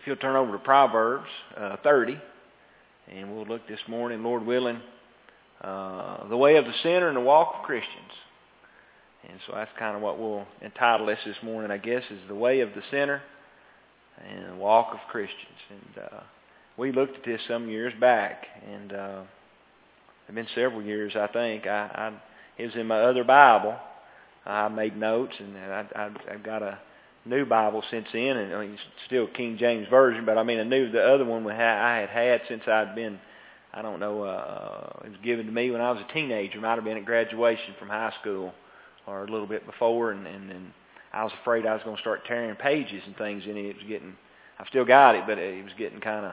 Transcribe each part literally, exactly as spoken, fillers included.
If you'll turn over to Proverbs uh, thirty, and we'll look this morning, Lord willing, uh, the way of the sinner and the walk of Christians. And so that's kind of what we'll entitle this this morning, I guess, is the way of the sinner and the walk of Christians. And uh, we looked at this some years back, and uh, it's been several years, I think. I, I it was in my other Bible. I made notes, and I, I, I've got a new Bible since then, and I mean, it's still King James Version, but I mean, I knew the other one I had had since I'd been, I don't know, uh, it was given to me when I was a teenager. It might have been at graduation from high school or a little bit before, and, and, and I was afraid I was going to start tearing pages and things in it. It was getting, I've still got it, but it was getting kind of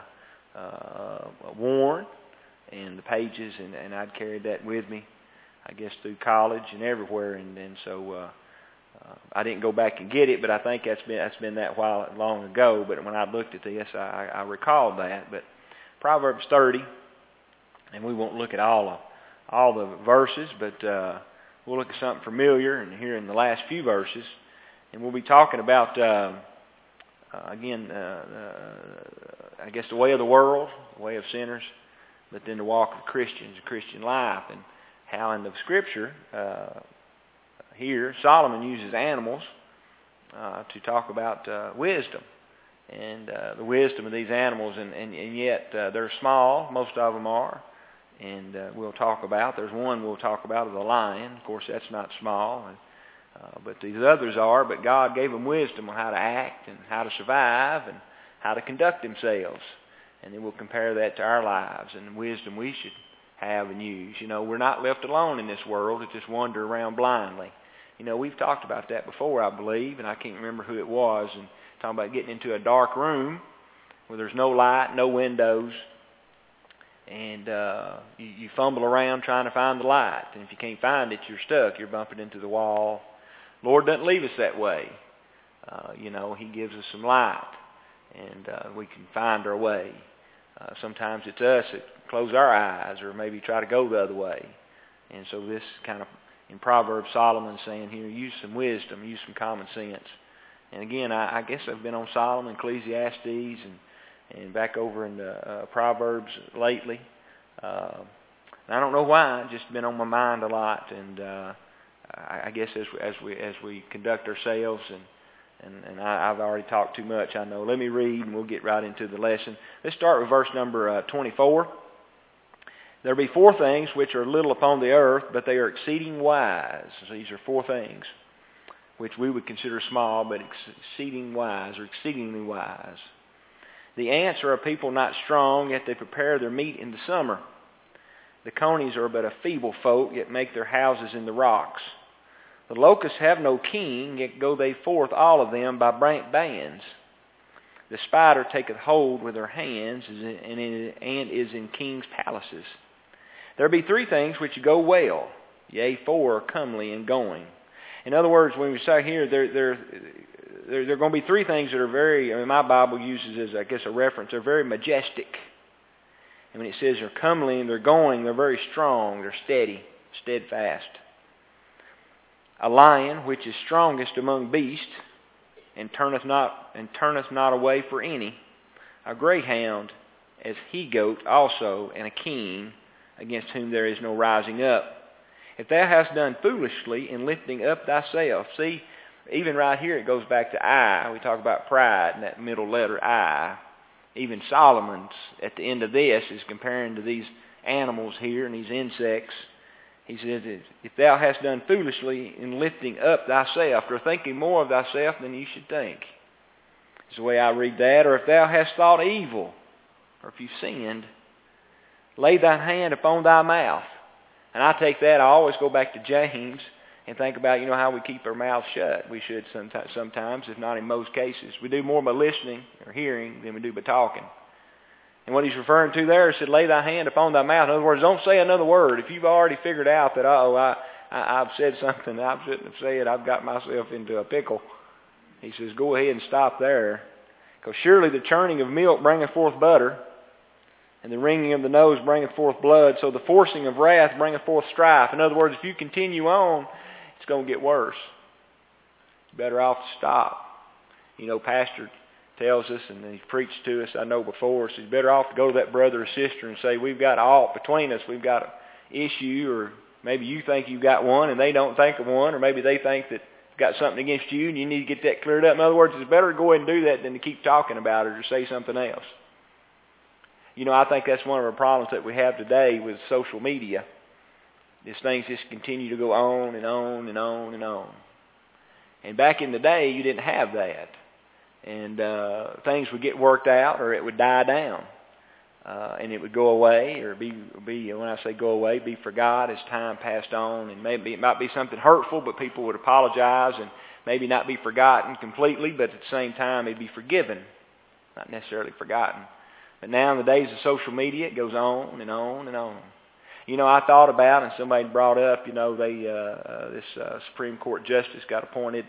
uh, worn, and the pages, and, and I'd carried that with me, I guess, through college and everywhere, and, and so uh, uh, I didn't go back and get it, but I think that's been that's been that while long ago. But when I looked at this, I, I recalled that. But Proverbs thirty, and we won't look at all of all the verses, but uh, we'll look at something familiar, and here in the last few verses, and we'll be talking about uh, uh, again, uh, uh, I guess the way of the world, the way of sinners, but then the walk of Christians, the Christian life, and how in the Scripture uh, here Solomon uses animals uh, to talk about uh, wisdom and uh, the wisdom of these animals, and, and, and yet uh, they're small, most of them are, and uh, we'll talk about, there's one we'll talk about, the lion. Of course, that's not small, and, uh, but these others are, but God gave them wisdom on how to act and how to survive and how to conduct themselves, and then we'll compare that to our lives and the wisdom we should have and use. You know, we're not left alone in this world to just wander around blindly. You know, we've talked about that before, I believe, and I can't remember who it was, and talking about getting into a dark room where there's no light, no windows, and uh, you, you fumble around trying to find the light, and if you can't find it, you're stuck. You're bumping into the wall. Lord doesn't leave us that way. Uh, you know, He gives us some light, and uh, we can find our way. Uh, sometimes it's us that close our eyes or maybe try to go the other way. And so this kind of, in Proverbs, Solomon saying here, use some wisdom, use some common sense. And again, I, I guess I've been on Solomon, Ecclesiastes, and, and back over in the uh, Proverbs lately. Uh, and I don't know why, it's just been on my mind a lot. And uh, I, I guess as, as we as we conduct ourselves, and And, and I, I've already talked too much, I know. Let me read, and we'll get right into the lesson. Let's start with verse number uh, twenty-four. There be four things which are little upon the earth, but they are exceeding wise. So these are four things which we would consider small, but exceeding wise, or exceedingly wise. The ants are a people not strong, yet they prepare their meat in the summer. The conies are but a feeble folk, yet make their houses in the rocks. The locusts have no king, yet go they forth all of them by bands. The spider taketh hold with her hands, and is in kings' palaces. There be three things which go well, yea, four are comely in going. In other words, when we say here, there, there, there, there are going to be three things that are very, I mean, my Bible uses as, I guess, a reference, they're very majestic. And when it says they're comely and they're going, they're very strong, they're steady, steadfast. A lion, which is strongest among beasts, and turneth not and turneth not away for any. A greyhound, as he-goat also, and a king, against whom there is no rising up. If thou hast done foolishly in lifting up thyself, see, even right here it goes back to I. We talk about pride in that middle letter I. Even Solomon's at the end of this is comparing to these animals here and these insects. He says, if thou hast done foolishly in lifting up thyself, or thinking more of thyself than you should think. That's the way I read that. Or if thou hast thought evil, or if you've sinned, lay thine hand upon thy mouth. And I take that, I always go back to James and think about, you know, how we keep our mouths shut. We should sometimes, sometimes, if not in most cases. We do more by listening or hearing than we do by talking. And what he's referring to there is, said, lay thy hand upon thy mouth. In other words, don't say another word. If you've already figured out that, oh, I, I, I've said something I shouldn't have said, I've got myself into a pickle. He says, go ahead and stop there. Because surely the churning of milk bringeth forth butter, and the wringing of the nose bringeth forth blood, so the forcing of wrath bringeth forth strife. In other words, if you continue on, it's going to get worse. You're better off to stop. You know, Pastor tells us, and he's preached to us, I know before, so he's better off to go to that brother or sister and say, we've got an alt between us, we've got an issue, or maybe you think you've got one and they don't think of one, or maybe they think that you've got something against you and you need to get that cleared up. In other words, it's better to go ahead and do that than to keep talking about it or say something else. You know, I think that's one of our problems that we have today with social media, is things just continue to go on and on and on and on. And back in the day, you didn't have that. And uh, things would get worked out, or it would die down. Uh, and it would go away, or be, be, when I say go away, be forgot as time passed on. And maybe it might be something hurtful, but people would apologize and maybe not be forgotten completely, but at the same time, it'd be forgiven, not necessarily forgotten. But now in the days of social media, it goes on and on and on. You know, I thought about, and somebody brought up, you know, they uh, uh, this uh, Supreme Court justice got appointed.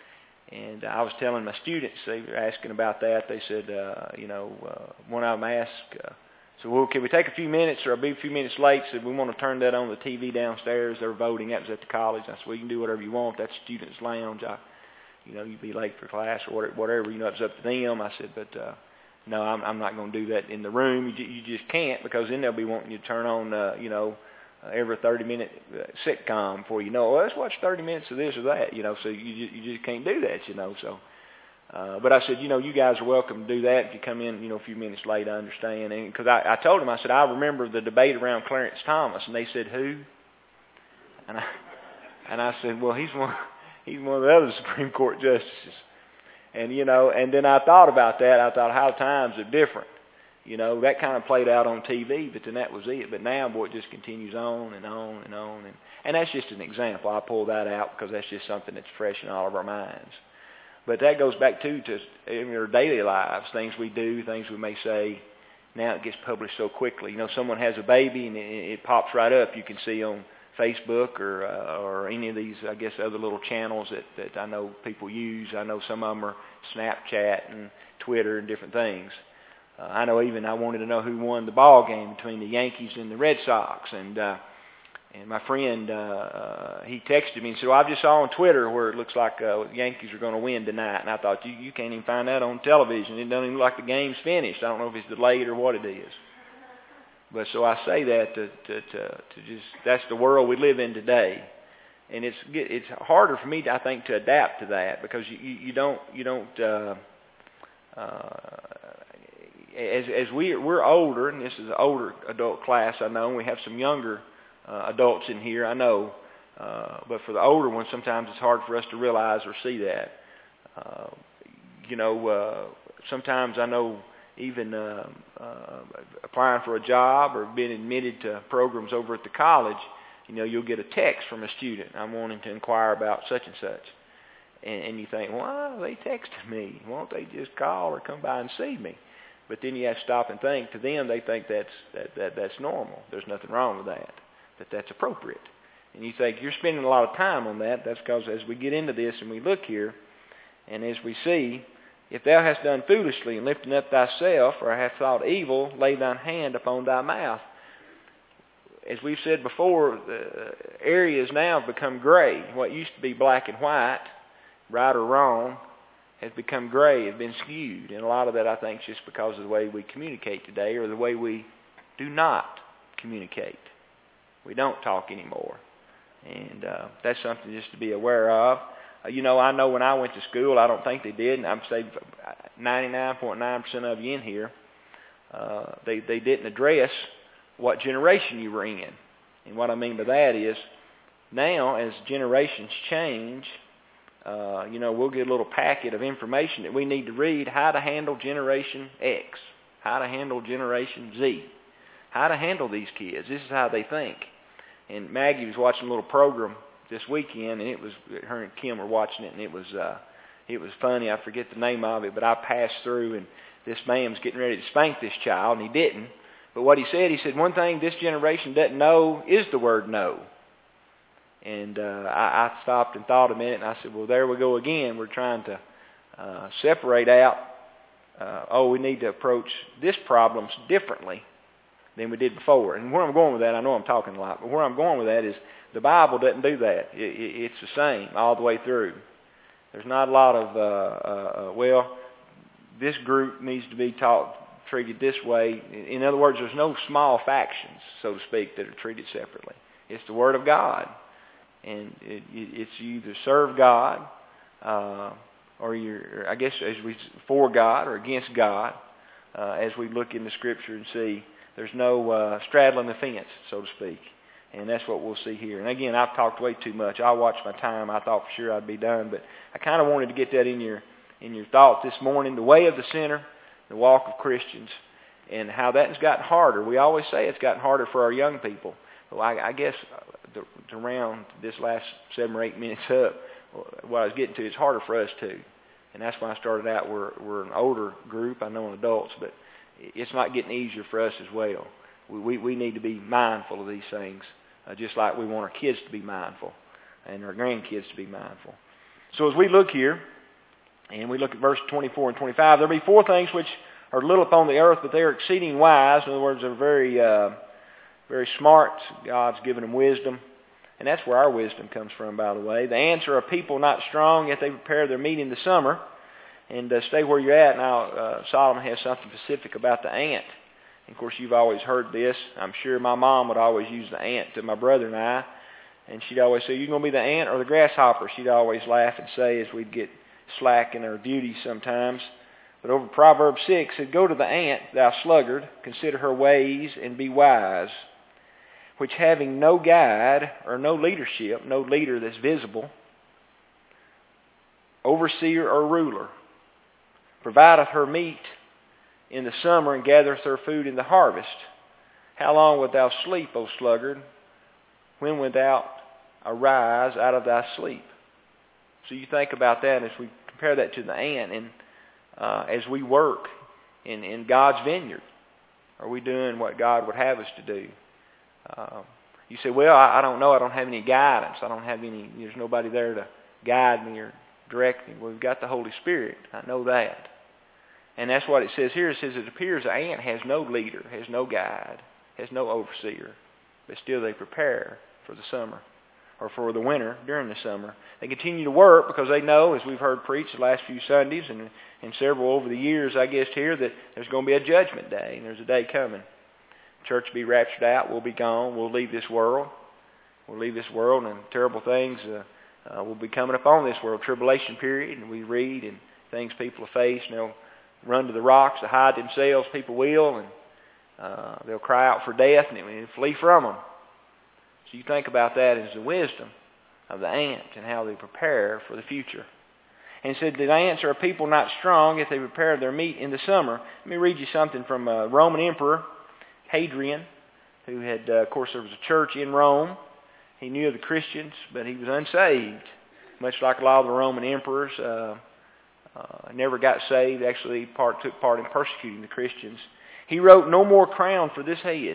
And I was telling my students, they were asking about that. They said, uh, you know, uh, one of them asked, uh, so, well, can we take a few minutes, or I'll be a few minutes late? Said, we want to turn that on the T V downstairs. They're voting. That was at the college. I said, well, you can do whatever you want. That's students' lounge. I, you know, you'd be late for class or whatever. You know, it's up to them. I said, but uh, no, I'm, I'm not going to do that in the room. You, you just can't, because then they'll be wanting you to turn on, uh, you know, Uh, every thirty-minute uh, sitcom before you know, well, let's watch thirty minutes of this or that, you know, so you just, you just can't do that, you know, so. Uh, but I said, you know, you guys are welcome to do that. If you come in, you know, a few minutes late, I understand. And because I, I told them, I said, I remember the debate around Clarence Thomas, and they said, who? And I, and I said, well, he's one, he's one of the other Supreme Court justices. And, you know, and then I thought about that. I thought how times are different. You know, that kind of played out on T V, but then that was it. But now, boy, it just continues on and on and on. And, and that's just an example. I pull that out because that's just something that's fresh in all of our minds. But that goes back, too, to in our daily lives, things we do, things we may say. Now it gets published so quickly. You know, someone has a baby and it, it pops right up. You can see on Facebook or uh, or any of these, I guess, other little channels that, that I know people use. I know some of them are Snapchat and Twitter and different things. Uh, I know even I wanted to know who won the ball game between the Yankees and the Red Sox. And uh, and my friend, uh, uh, he texted me and said, well, I just saw on Twitter where it looks like uh, the Yankees are going to win tonight. And I thought, you, you can't even find that on television. It doesn't even look like the game's finished. I don't know if it's delayed or what it is. But so I say that to, to, to, to just, that's the world we live in today. And it's it's harder for me, I think, to adapt to that because you, you, you don't, you don't, uh, uh, as, as we, we're older, and this is an older adult class, I know, and we have some younger uh, adults in here, I know. Uh, but for the older ones, sometimes it's hard for us to realize or see that. Uh, you know, uh, sometimes I know even uh, uh, applying for a job or being admitted to programs over at the college, you know, you'll get a text from a student, I'm wanting to inquire about such and such. And, and you think, well, they texted me. Why don't they just call or come by and see me? But then you have to stop and think. To them, they think that's that, that that's normal. There's nothing wrong with that, that that's appropriate. And you think, you're spending a lot of time on that. That's because as we get into this and we look here, and as we see, if thou hast done foolishly and lifting up thyself, or hast thought evil, lay thine hand upon thy mouth. As we've said before, the areas now have become gray. What used to be black and white, right or wrong, has become gray, has been skewed. And a lot of that, I think, is just because of the way we communicate today, or the way we do not communicate. We don't talk anymore. And uh, that's something just to be aware of. Uh, you know, I know when I went to school, I don't think they did, and I'm saying ninety-nine point nine percent of you in here, uh, they, they didn't address what generation you were in. And what I mean by that is, now as generations change, uh, you know, we'll get a little packet of information that we need to read, how to handle Generation X, how to handle Generation Z, how to handle these kids. This is how they think. And Maggie was watching a little program this weekend, and it was, her and Kim were watching it, and it was uh, it was funny. I forget the name of it, but I passed through, and this man was getting ready to spank this child, and he didn't. But what he said, he said, one thing this generation doesn't know is the word no. And uh, I, I stopped and thought a minute, and I said, well, there we go again. We're trying to uh, separate out, uh, oh, we need to approach this problem differently than we did before. And where I'm going with that, I know I'm talking a lot, but where I'm going with that is the Bible doesn't do that. It, it, it's the same all the way through. There's not a lot of, uh, uh, well, this group needs to be taught, treated this way. In other words, there's no small factions, so to speak, that are treated separately. It's the Word of God. And it, it's you either serve God, uh, or you're, I guess, as we for God or against God, uh, as we look in the Scripture and see there's no uh, straddling the fence, so to speak. And that's what we'll see here. And again, I've talked way too much. I watched my time. I thought for sure I'd be done, but I kind of wanted to get that in your in your thoughts this morning. The way of the sinner, the walk of Christians, and how that has gotten harder. We always say it's gotten harder for our young people. Well, I, I guess to, to round this last seven or eight minutes up, what I was getting to, it's harder for us too. And that's why I started out. We're we're an older group. I know in adults, but it's not getting easier for us as well. We we, we need to be mindful of these things. Uh, just like we want our kids to be mindful and our grandkids to be mindful. So as we look here, and we look at verse twenty-four and twenty-five, there will be four things which are little upon the earth, but they are exceeding wise. In other words, they're very, uh, very smart. God's given them wisdom. And that's where our wisdom comes from, by the way. The ants are a people not strong, yet they prepare their meat in the summer. And uh, stay where you're at. Now, uh, Solomon has something specific about the ant. Of course, you've always heard this. I'm sure my mom would always use the ant to my brother and I. And she'd always say, "You going to be the ant or the grasshopper?" She'd always laugh and say as we'd get slack in our duties sometimes. But over Proverbs six, it said, "Go to the ant, thou sluggard, consider her ways and be wise, which having no guide or no leadership," no leader that's visible, "overseer or ruler, provideth her meat in the summer and gathereth her food in the harvest. How long wilt thou sleep, O sluggard? When wilt thou arise out of thy sleep?" So you think about that as we compare that to the ant, and uh, as we work in, in God's vineyard, are we doing what God would have us to do? Uh, you say, "Well, I, I don't know. I don't have any guidance. I don't have any. There's nobody there to guide me or direct me." Well, we've got the Holy Spirit. I know that. And that's what it says here. It says it appears the ant has no leader, has no guide, has no overseer. But still they prepare for the summer, or for the winter during the summer. They continue to work because they know, as we've heard preached the last few Sundays and, and several over the years, I guess, here, that there's going to be a judgment day, and there's a day coming. Church will be raptured out. We'll be gone. We'll leave this world. We'll leave this world, and terrible things uh, uh, will be coming upon this world. Tribulation period, and we read, and things people have faced, and they'll run to the rocks to hide themselves. People will, and uh, they'll cry out for death and, and flee from them. So you think about that as the wisdom of the ant and how they prepare for the future. And it said the ants are a people not strong, yet they prepare their meat in the summer. Let me read you something from a Roman emperor, Hadrian, who had, uh, of course, there was a church in Rome. He knew of the Christians, but he was unsaved, much like a lot of the Roman emperors. Uh, Uh, never got saved, actually part, took part in persecuting the Christians. He wrote, "No more crown for this head,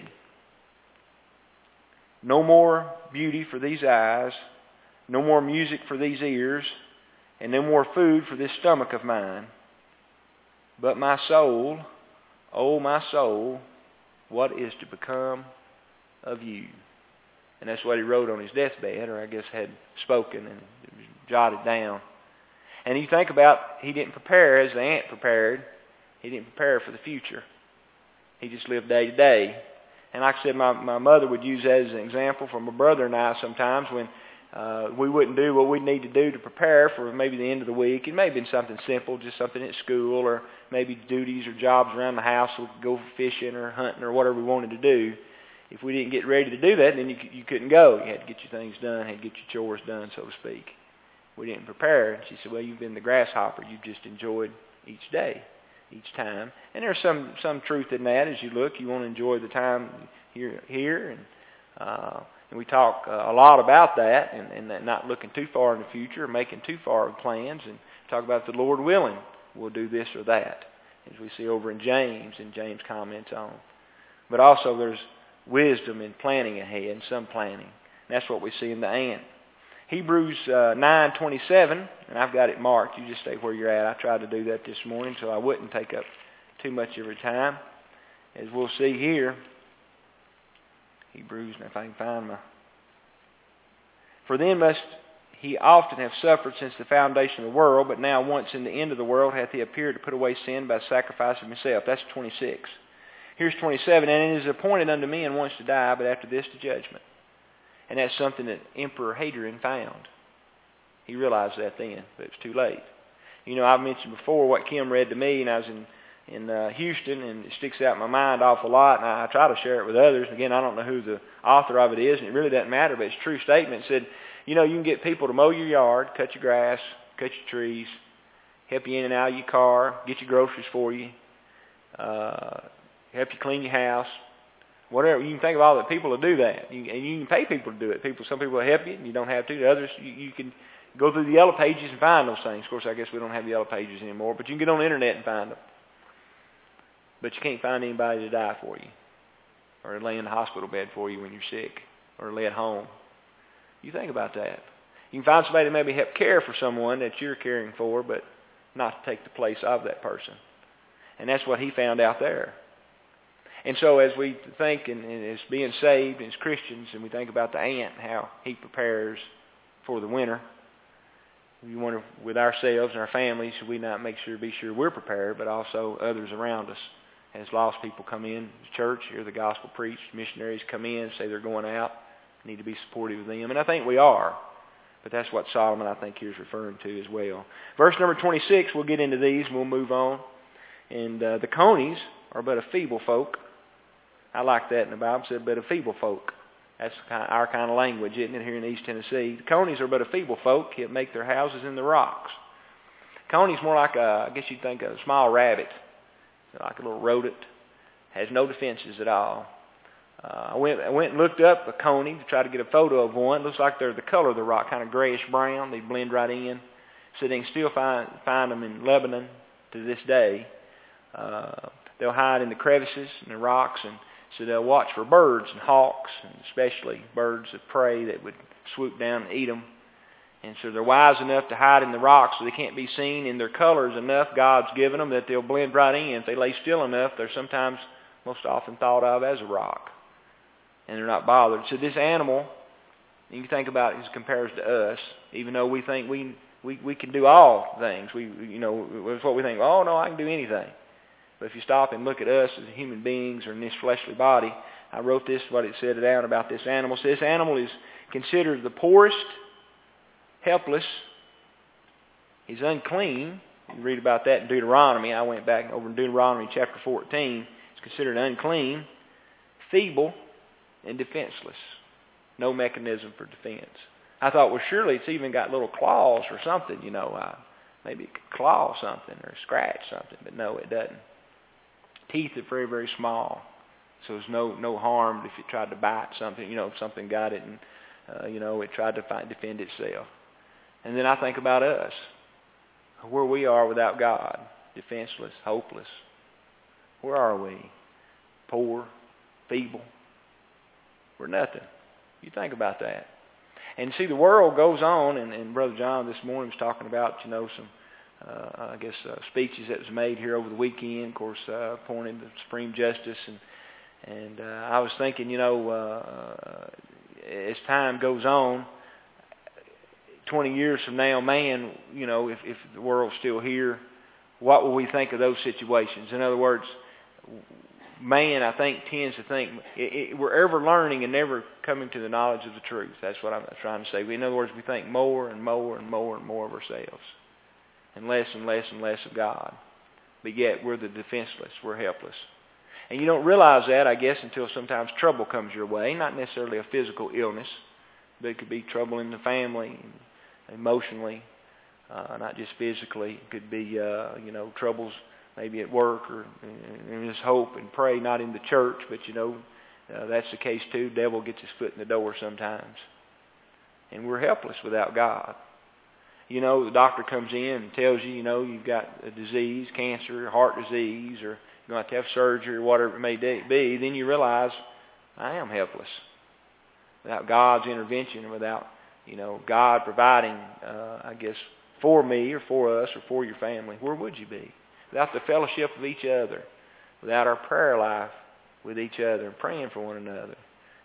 no more beauty for these eyes, no more music for these ears, and no more food for this stomach of mine. But my soul, oh my soul, what is to become of you?" And that's what he wrote on his deathbed, or I guess had spoken and jotted down. And you think about, he didn't prepare as the ant prepared. He didn't prepare for the future. He just lived day to day. And like I said, my, my mother would use that as an example for my brother and I sometimes when uh, we wouldn't do what we need to do to prepare for maybe the end of the week. It may have been something simple, just something at school, or maybe duties or jobs around the house. We could go fishing or hunting or whatever we wanted to do. If we didn't get ready to do that, then you, you couldn't go. You had to get your things done, had to get your chores done, so to speak. We didn't prepare. And she said, "Well, you've been the grasshopper. You've just enjoyed each day, each time." And there's some, some truth in that. As you look, you want to enjoy the time here. here. And, uh, and we talk uh, a lot about that, and, and that not looking too far in the future, making too far of plans, and talk about the Lord willing, we'll do this or that, as we see over in James, and James comments on. But also there's wisdom in planning ahead, and some planning. And that's what we see in the ant. Hebrews uh, nine twenty-seven, and I've got it marked. You just stay where you're at. I tried to do that this morning so I wouldn't take up too much of your time. As we'll see here, Hebrews, if I can find my... "For then must he often hath suffered since the foundation of the world, but now once in the end of the world hath he appeared to put away sin by sacrifice of himself. That's twenty-six. Here's twenty-seven. And it is appointed unto men once to die, but after this to judgment. And that's something that Emperor Hadrian found. He realized that then, but it's too late. You know, I've mentioned before what Kim read to me, and I was in in uh, Houston, and it sticks out in my mind an awful lot, and I, I try to share it with others. Again, I don't know who the author of it is, and it really doesn't matter, but it's a true statement. It said, you know, you can get people to mow your yard, cut your grass, cut your trees, help you in and out of your car, get your groceries for you, uh, help you clean your house, whatever. You can think of all the people to do that, you, and you can pay people to do it. People, some people will help you, and you don't have to. Others, you, you can go through the yellow pages and find those things. Of course, I guess we don't have the yellow pages anymore, but you can get on the internet and find them. But you can't find anybody to die for you, or lay in the hospital bed for you when you're sick, or lay at home. You think about that. You can find somebody to maybe help care for someone that you're caring for, but not to take the place of that person. And that's what he found out there. And so as we think and, and as being saved as Christians, and we think about the ant, how he prepares for the winter, we wonder with ourselves and our families, should we not make sure, be sure we're prepared, but also others around us. As lost people come in to church, hear the gospel preached, missionaries come in, say they're going out, need to be supportive of them. And I think we are. But that's what Solomon, I think, here is referring to as well. Verse number twenty-six, we'll get into these and we'll move on. And uh, the conies are but a feeble folk. I like that in the Bible. It said, but a feeble folk. That's kind of our kind of language, isn't it, here in East Tennessee? The conies are but a feeble folk. Yet make their houses in the rocks. Coney's more like a, I guess you'd think, a small rabbit. Like a little rodent. Has no defenses at all. Uh, I went I went and looked up a coney to try to get a photo of one. Looks like they're the color of the rock, kind of grayish brown. They blend right in. So they can still find find them in Lebanon to this day. Uh, they'll hide in the crevices and the rocks, and so they'll watch for birds and hawks, and especially birds of prey that would swoop down and eat them. And so they're wise enough to hide in the rocks so they can't be seen, and their colors enough God's given them that they'll blend right in. If they lay still enough, they're sometimes most often thought of as a rock. And they're not bothered. So this animal, you can think about it as compares to us, even though we think we we, we can do all things. We you know, it's what we think, oh no, I can do anything. But if you stop and look at us as human beings or in this fleshly body, I wrote this, what it said down about this animal. So this animal is considered the poorest, helpless. He's unclean. You read about that in Deuteronomy. I went back over in Deuteronomy chapter fourteen. He's considered unclean, feeble, and defenseless. No mechanism for defense. I thought, well, surely it's even got little claws or something, you know. Uh, maybe it could claw something or scratch something, but no, it doesn't. Teeth are very, very small, so there's no no harm if it tried to bite something. You know, if something got it and uh, you know it tried to fight, defend itself. And then I think about us, where we are without God, defenseless, hopeless. Where are we? Poor, feeble. We're nothing. You think about that. And see, the world goes on, and, and Brother John this morning was talking about, you know, some, uh, I guess, uh, speeches that was made here over the weekend, of course, uh, appointing the Supreme Justice. And, and uh, I was thinking, you know, uh, as time goes on, twenty years from now, man, you know, if, if the world's still here, what will we think of those situations? In other words, man, I think, tends to think it, it, we're ever learning and never coming to the knowledge of the truth. That's what I'm trying to say. In other words, we think more and more and more and more of ourselves and less and less and less of God. But yet, we're the defenseless. We're helpless. And you don't realize that, I guess, until sometimes trouble comes your way. Not necessarily a physical illness, but it could be trouble in the family, emotionally, uh, not just physically. It could be, uh, you know, troubles maybe at work, or and just hope and pray, not in the church, but, you know, uh, that's the case too. The devil gets his foot in the door sometimes. And we're helpless without God. You know, the doctor comes in and tells you, you know, you've got a disease, cancer, heart disease, or you're going to have to have surgery, or whatever it may be. Then you realize, I am helpless. Without God's intervention, and without, you know, God providing, uh, I guess, for me or for us or for your family, where would you be? Without the fellowship of each other, without our prayer life with each other and praying for one another,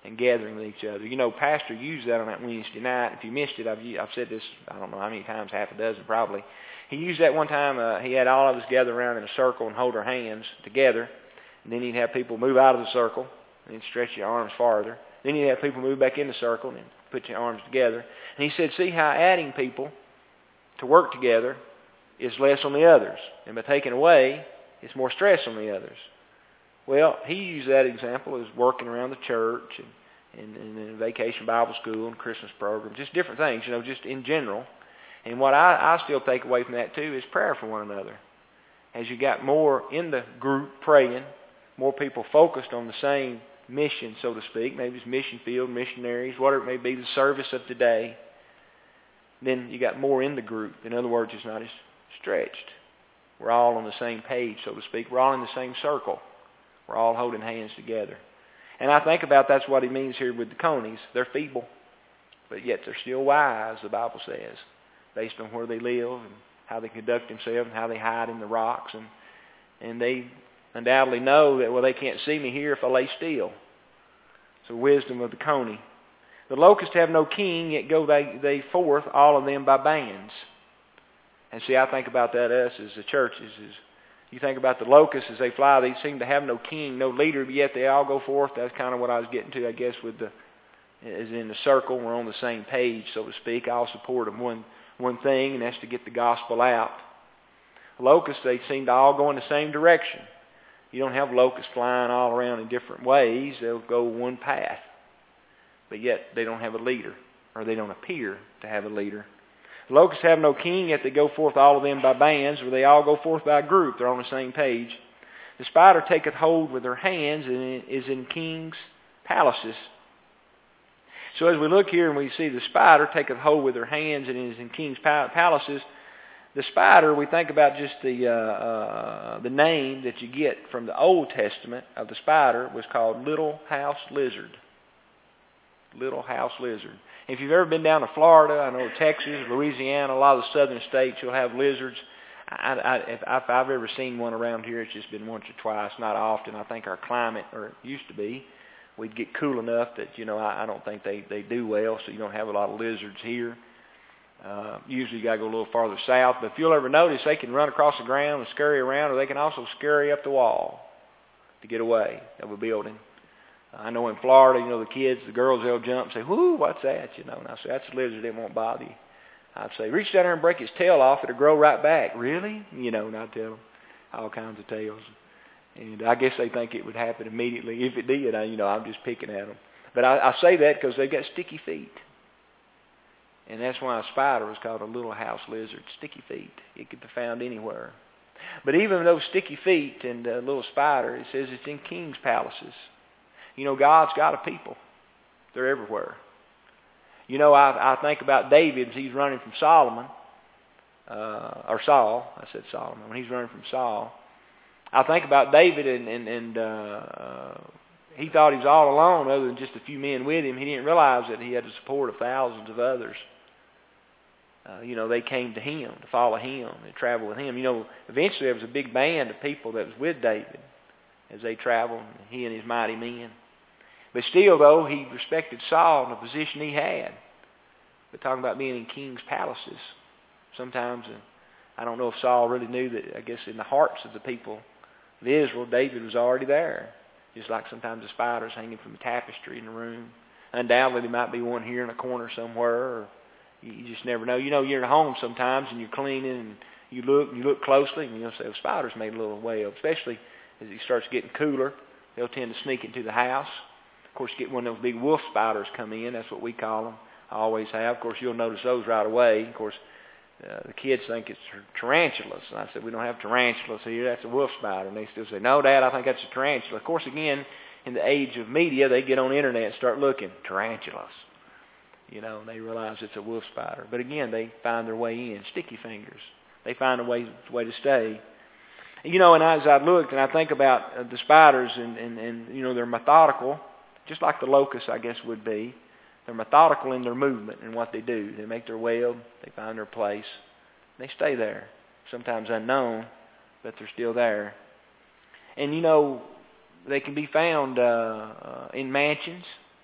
and gathering with each other. You know, Pastor used that on that Wednesday night. If you missed it, I've, I've said this, I don't know how many times, half a dozen probably. He used that one time. Uh, he had all of us gather around in a circle and hold our hands together. And then he'd have people move out of the circle and then stretch your arms farther. Then he'd have people move back in the circle and put your arms together. And he said, see how adding people to work together is less on the others. And by taking away, it's more stress on the others. Well, he used that example as working around the church and, and, and in vacation Bible school and Christmas program, just different things, you know, just in general. And what I, I still take away from that too is prayer for one another. As you got more in the group praying, more people focused on the same mission, so to speak, maybe it's mission field, missionaries, whatever it may be, the service of today, then you got more in the group. In other words, it's not as stretched. We're all on the same page, so to speak. We're all in the same circle. We're all holding hands together. And I think about that's what he means here with the conies. They're feeble, but yet they're still wise, the Bible says, based on where they live and how they conduct themselves and how they hide in the rocks. And, and they undoubtedly know that, well, they can't see me here if I lay still. So wisdom of the coney. The locusts have no king, yet go they, they forth, all of them by bands. And see, I think about that us as the churches. Is you think about the locusts as they fly, they seem to have no king, no leader, but yet they all go forth. That's kind of what I was getting to, I guess, with the, is in the circle. We're on the same page, so to speak. All support of one, one thing, and that's to get the gospel out. Locusts, they seem to all go in the same direction. You don't have locusts flying all around in different ways. They'll go one path. But yet they don't have a leader, or they don't appear to have a leader. The locusts have no king, yet they go forth all of them by bands, or they all go forth by a group. They're on the same page. The spider taketh hold with her hands and is in kings' palaces. So as we look here and we see the spider taketh hold with her hands and is in kings' palaces, the spider, we think about just the uh, uh, the name that you get from the Old Testament of the spider was called little house lizard. Little house lizard. If you've ever been down to Florida, I know Texas, Louisiana, a lot of the southern states, you'll have lizards. I, I, if, if I've ever seen one around here, it's just been once or twice, not often. I think our climate, or it used to be, we'd get cool enough that, you know, I, I don't think they, they do well, so you don't have a lot of lizards here. Uh, usually you got to go a little farther south. But if you'll ever notice, they can run across the ground and scurry around, or they can also scurry up the wall to get away of a building. I know in Florida, you know, the kids, the girls, they'll jump and say, whoo, what's that? You know, and I say, that's a lizard, it won't bother you. I'd say, reach down there and break his tail off, it'll grow right back. Really? You know, and I'd tell them all kinds of tales. And I guess they think it would happen immediately. If it did, I, you know, I'm just picking at them. But I, I say that because they've got sticky feet. And that's why a spider was called a little house lizard, sticky feet. It could be found anywhere. But even those sticky feet and a little spider, it says it's in kings' palaces. You know, God's got a people. They're everywhere. You know, I, I think about David as he's running from Solomon, uh, or Saul. I said Solomon. When he's running from Saul, I think about David, and, and, and uh, uh, he thought he was all alone other than just a few men with him. He didn't realize that he had the support of thousands of others. Uh, you know, they came to him to follow him and travel with him. You know, eventually there was a big band of people that was with David as they traveled, he and his mighty men. But still, though, he respected Saul and the position he had. But talking about being in king's palaces, sometimes, uh, I don't know if Saul really knew that, I guess in the hearts of the people of Israel, David was already there. Just like sometimes the spiders hanging from the tapestry in the room. Undoubtedly, there might be one here in a corner somewhere, or you just never know. You know, you're at home sometimes and you're cleaning and you look and you look closely and you'll say, well, spiders made a little way up. Especially as it starts getting cooler, they'll tend to sneak into the house. Of course, you get one of those big wolf spiders come in. That's what we call them. I always have. Of course, you'll notice those right away. Of course, uh, the kids think it's tarantulas. And I said, we don't have tarantulas here. That's a wolf spider. And they still say, no, Dad, I think that's a tarantula. Of course, again, in the age of media, they get on the internet and start looking. Tarantulas. You know, and they realize it's a wolf spider. But again, they find their way in. Sticky fingers. They find a way, way to stay. You know, and as I looked and I think about uh, the spiders and, and, and, you know, they're methodical, just like the locusts, I guess, would be. They're methodical in their movement and what they do. They make their web. They find their place. They stay there. Sometimes unknown, but they're still there. And, you know, they can be found uh, uh, in mansions.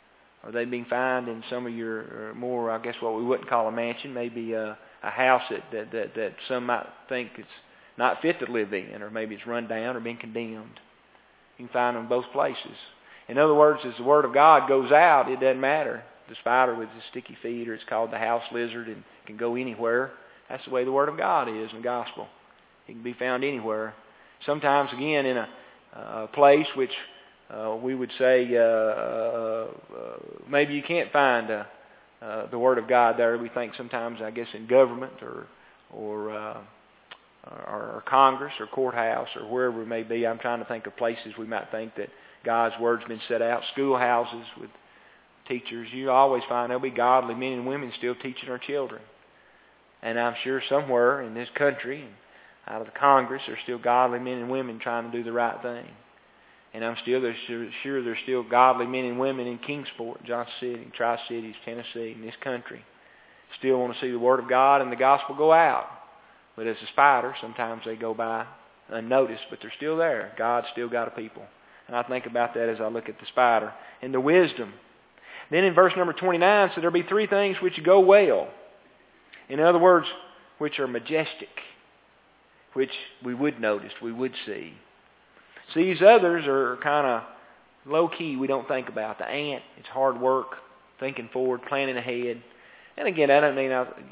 Are they being found in some of your more, I guess, what we wouldn't call a mansion, maybe a, a house that, that, that, that some might think it's not fit to live in, or maybe it's run down or been condemned? You can find them in both places. In other words, as the Word of God goes out, it doesn't matter. The spider with his sticky feet, or it's called the house lizard, and can go anywhere. That's the way the Word of God is in the gospel. It can be found anywhere. Sometimes, again, in a, a place which uh, we would say uh, uh, uh, maybe you can't find uh, uh, the Word of God there. We think sometimes, I guess, in government or or, uh, or or Congress or courthouse or wherever it may be. I'm trying to think of places we might think that God's Word's been set out. Schoolhouses with teachers. You always find there'll be godly men and women still teaching our children. And I'm sure somewhere in this country, out of the Congress, there's still godly men and women trying to do the right thing. And I'm still there's sure there's still godly men and women in Kingsport, Johnson City, Tri-Cities, Tennessee, in this country, still want to see the Word of God and the gospel go out. But as a spider, sometimes they go by unnoticed, but they're still there. God's still got a people. And I think about that as I look at the spider. And the wisdom. Then in verse number twenty-nine, so there'll be three things which go well. In other words, which are majestic, which we would notice, we would see. See, these others are kind of low-key, we don't think about. The ant, it's hard work, thinking forward, planning ahead. And again, I don't mean,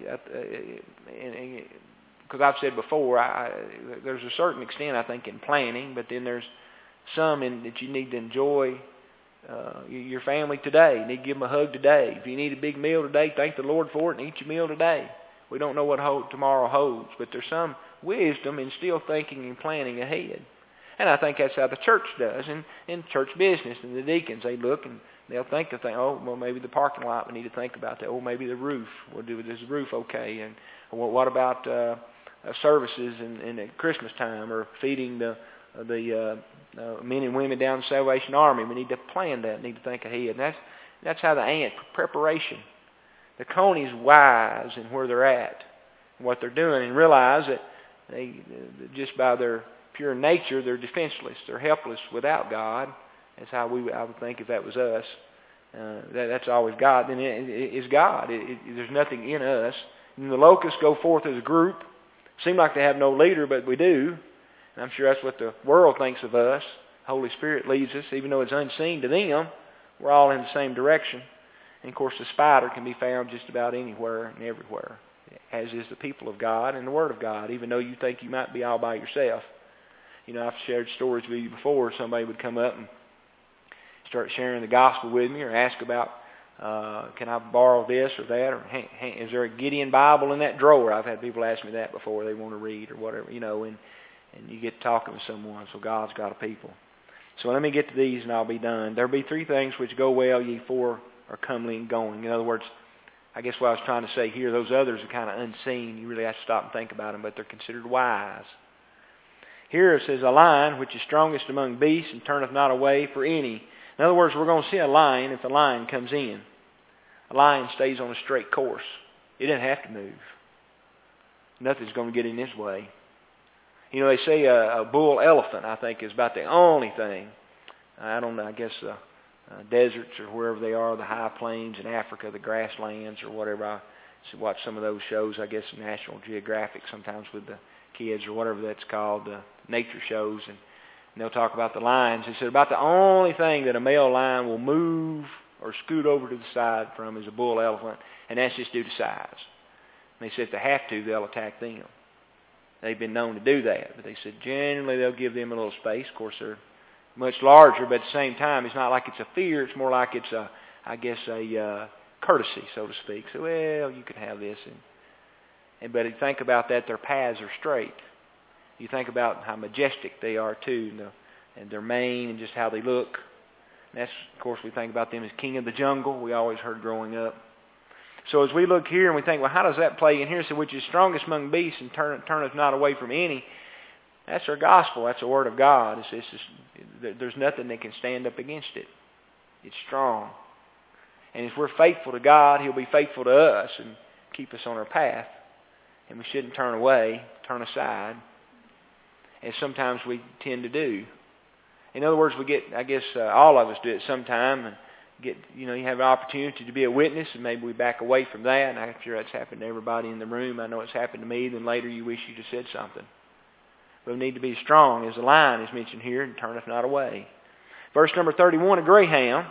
because I've said before, I, there's a certain extent, I think, in planning, but then there's some in, that you need to enjoy uh, your family today. You need to give them a hug today. If you need a big meal today, thank the Lord for it and eat your meal today. We don't know what hold, tomorrow holds, but there's some wisdom in still thinking and planning ahead. And I think that's how the church does, and in church business. And the deacons, they look and they'll think of things. Oh, well, maybe the parking lot, we need to think about that. Oh, maybe the roof. We'll do, is the roof okay? And well, what about uh, uh, services in, in at Christmas time, or feeding the uh, the uh, uh, men and women down the Salvation Army? We need to plan that. We need to think ahead. And that's that's how the ant, preparation. The coney's wise in where they're at, and what they're doing, and realize that they just by their pure nature, they're defenseless. They're helpless without God. That's how we, I would think if that was us. Uh, that, that's always God. Then it, it, it's God. It, it, there's nothing in us. And the locusts go forth as a group. Seem like they have no leader, but we do. And I'm sure that's what the world thinks of us. Holy Spirit leads us, even though it's unseen to them. We're all in the same direction. And of course, the spider can be found just about anywhere and everywhere, as is the people of God and the Word of God, even though you think you might be all by yourself. You know, I've shared stories with you before. Somebody would come up and start sharing the gospel with me, or ask about, uh, can I borrow this or that, or hey, hey, is there a Gideon Bible in that drawer? I've had people ask me that before. They want to read or whatever, you know, and, and you get talking with someone. So God's got a people. So let me get to these and I'll be done. There'll be three things which go well, ye four are comely and going. In other words, I guess what I was trying to say here, those others are kind of unseen. You really have to stop and think about them, but they're considered wise. Here it says, a lion which is strongest among beasts and turneth not away for any. In other words, we're going to see a lion if the lion comes in. A lion stays on a straight course. It doesn't have to move. Nothing's going to get in his way. You know, they say a, a bull elephant, I think, is about the only thing. I don't know, I guess uh, uh, deserts or wherever they are, the high plains in Africa, the grasslands or whatever. I watch some of those shows, I guess, National Geographic sometimes with the kids or whatever that's called, the nature shows, and, and they'll talk about the lions. They said about the only thing that a male lion will move or scoot over to the side from is a bull elephant, and that's just due to size. And they said if they have to, they'll attack them. They've been known to do that, but they said generally they'll give them a little space. Of course, they're much larger, but at the same time, it's not like it's a fear. It's more like it's a, I guess, a uh, courtesy, so to speak. So, well, you can have this, and And but if you think about that, their paths are straight. You think about how majestic they are too, and, the, and their mane, and just how they look. And that's, of course, we think about them as king of the jungle. We always heard growing up. So as we look here and we think, well, how does that play in here? So which is strongest among beasts and turn, turneth not away from any. That's our gospel. That's the Word of God. It's, it's just, there's nothing that can stand up against it. It's strong. And if we're faithful to God, He'll be faithful to us and keep us on our path. And we shouldn't turn away, turn aside, as sometimes we tend to do. In other words, we get, I guess uh, all of us do it sometime, and get, you know, you have an opportunity to be a witness, and maybe we back away from that. And I'm sure that's happened to everybody in the room. I know it's happened to me. Then later you wish you'd have said something. But we need to be strong, as the lion is mentioned here, and turneth not away. Verse number thirty-one, a greyhound,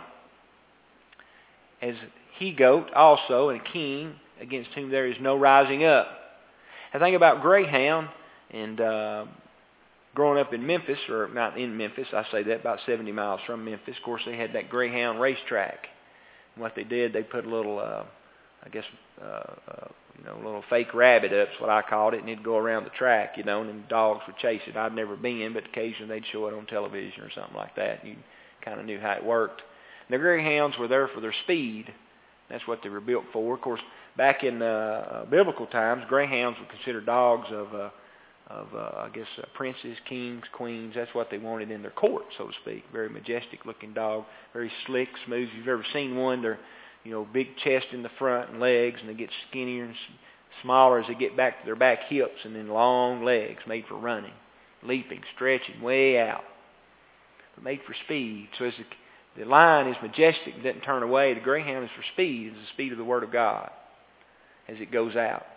as he-goat also, and a king, against whom there is no rising up. I think about greyhound, and uh, growing up in Memphis, or not in Memphis, I say that, about seventy miles from Memphis. Of course, they had that greyhound racetrack. And what they did, they put a little, uh, I guess, uh, uh, you know, a little fake rabbit up, is what I called it, and it'd go around the track, you know, and then dogs would chase it. I'd never been, but occasionally they'd show it on television or something like that. You kind of knew how it worked. And the greyhounds were there for their speed. That's what they were built for. Of course, back in uh, biblical times, greyhounds were considered dogs of, uh, of uh, I guess, uh, princes, kings, queens. That's what they wanted in their court, so to speak. Very majestic-looking dog, very slick, smooth. If you've ever seen one, they're, you know, big chest in the front and legs, and they get skinnier and smaller as they get back to their back hips, and then long legs made for running, leaping, stretching way out, but made for speed. So as the, the lion is majestic, doesn't turn away, the greyhound is for speed. It's the speed of the Word of God as it goes out,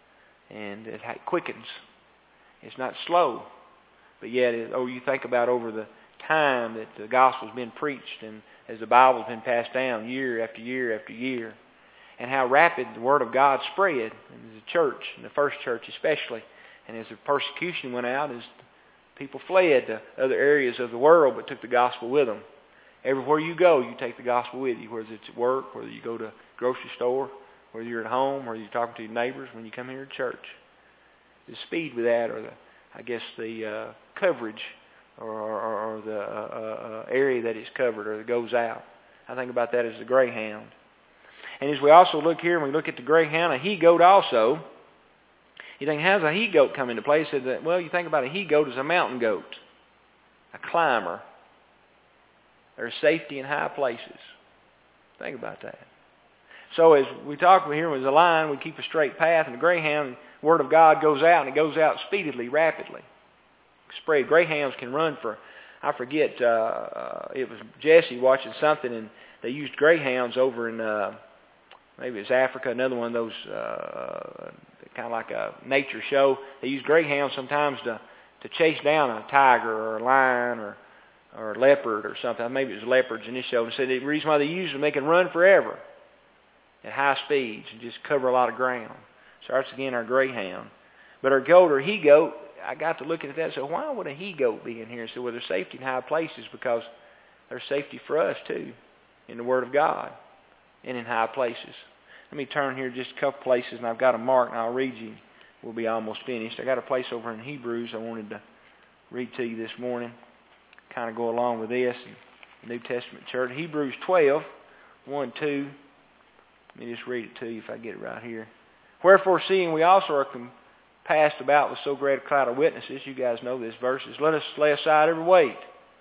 and it quickens. It's not slow, but yet, it, oh, you think about over the time that the gospel's been preached, and as the Bible's been passed down year after year after year, and how rapid the Word of God spread in the church, in the first church especially, and as the persecution went out, as people fled to other areas of the world but took the gospel with them. Everywhere you go, you take the gospel with you, whether it's at work, whether you go to a grocery store, whether you're at home, whether you're talking to your neighbors when you come here to church. The speed with that, or the, I guess the uh, coverage, or, or, or the uh, uh, area that it's covered, or that goes out. I think about that as the greyhound. And as we also look here, and we look at the greyhound, a he-goat also, you think, how's a he-goat come into play? He said that, well, you think about a he-goat as a mountain goat, a climber. There's safety in high places. Think about that. So as we talk here with the lion, we keep a straight path, and the greyhound, the Word of God goes out, and it goes out speedily, rapidly. Spread. Greyhounds can run for, I forget, uh, uh, it was Jesse watching something, and they used greyhounds over in, uh, maybe it's Africa, another one of those, uh, kind of like a nature show. They used greyhounds sometimes to, to chase down a tiger or a lion or, or a leopard or something. Maybe it was leopards in this show. And said the reason why they used them, they can run forever at high speeds and just cover a lot of ground. So that's again our greyhound. But our goat or he-goat, I got to looking at that and said, why would a he-goat be in here? And said, well, there's safety in high places because there's safety for us too in the Word of God and in high places. Let me turn here just a couple places, and I've got a mark, and I'll read you. We'll be almost finished. I got a place over in Hebrews I wanted to read to you this morning, kind of go along with this, the New Testament church. Hebrews twelve, one, two. Let me just read it to you if I get it right here. Wherefore, seeing we also are compassed about with so great a cloud of witnesses, you guys know this verses, let us lay aside every weight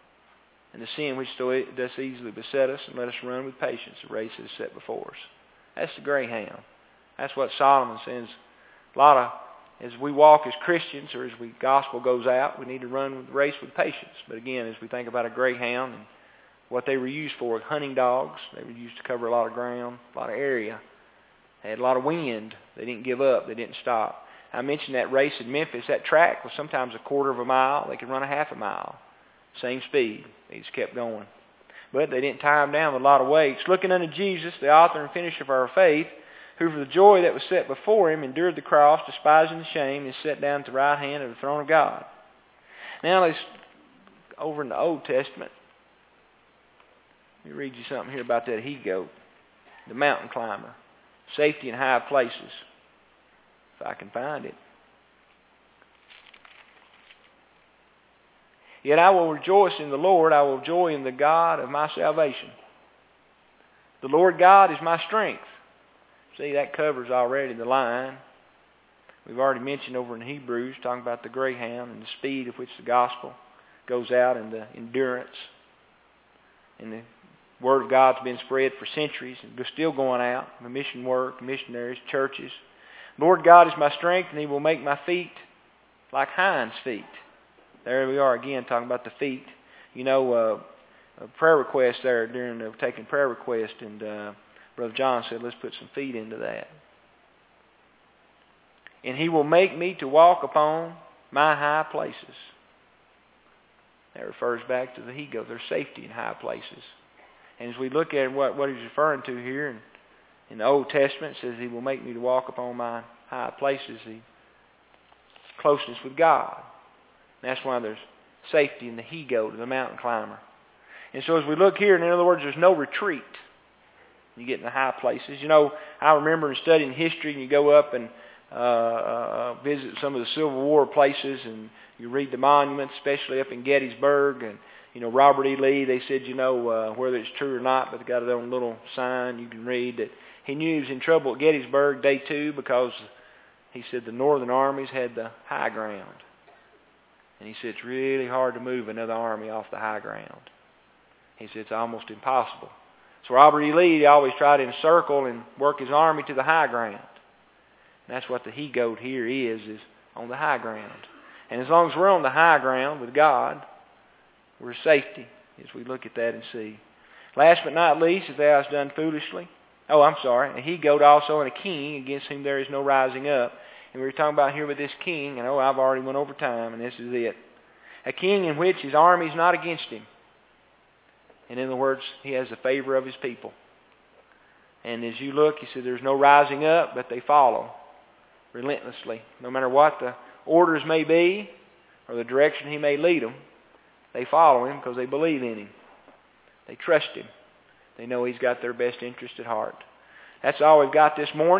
and the sin which does easily beset us, and let us run with patience the race that is set before us. That's the greyhound. That's what Solomon says. A lot of, as we walk as Christians, or as we gospel goes out, we need to run the race with patience. But again, as we think about a greyhound and what they were used for, hunting dogs, they were used to cover a lot of ground, a lot of area. They had a lot of wind. They didn't give up. They didn't stop. I mentioned that race in Memphis. That track was sometimes a quarter of a mile. They could run a half a mile. Same speed. They just kept going. But they didn't tie them down with a lot of weights. Looking unto Jesus, the author and finisher of our faith, who for the joy that was set before him endured the cross, despising the shame, and is set down at the right hand of the throne of God. Now let's, over in the Old Testament, let me read you something here about that he-goat, the mountain climber. Safety in high places, if I can find it. Yet I will rejoice in the Lord. I will joy in the God of my salvation. The Lord God is my strength. See, that covers already the lion. We've already mentioned over in Hebrews, talking about the greyhound and the speed of which the gospel goes out, and the endurance. And the Word of God's been spread for centuries and is still going out. The mission work, missionaries, churches. Lord God is my strength, and He will make my feet like hinds' feet. There we are again, talking about the feet. You know, uh, a prayer request there during the taking prayer request, and uh, Brother John said, let's put some feet into that. And He will make me to walk upon my high places. That refers back to the he-goat. There's safety in high places. And as we look at what, what He's referring to here in, in the Old Testament, it says He will make me to walk upon my high places. The closeness with God. And that's why there's safety in the he-goat, the mountain climber. And so as we look here, in other words, there's no retreat. You get in the high places. You know, I remember in studying history, and you go up and uh, uh, visit some of the Civil War places, and you read the monuments, especially up in Gettysburg, and you know, Robert E. Lee, they said, you know, uh, whether it's true or not, but they got it on a little sign you can read that he knew he was in trouble at Gettysburg day two because he said the Northern armies had the high ground. And he said it's really hard to move another army off the high ground. He said it's almost impossible. So Robert E. Lee, he always tried to encircle and work his army to the high ground. And that's what the he-goat here is, is on the high ground. And as long as we're on the high ground with God, we're safety as we look at that and see. Last but not least, if thou hast done foolishly. Oh, I'm sorry. A he-goat also and a king against whom there is no rising up. And we were talking about here with this king, and oh, I've already went over time, and this is it. A king in which his army is not against him. And in other words, he has the favor of his people. And as you look, he said there's no rising up, but they follow relentlessly. No matter what the orders may be or the direction he may lead them, they follow him because they believe in him. They trust him. They know he's got their best interest at heart. That's all we've got this morning.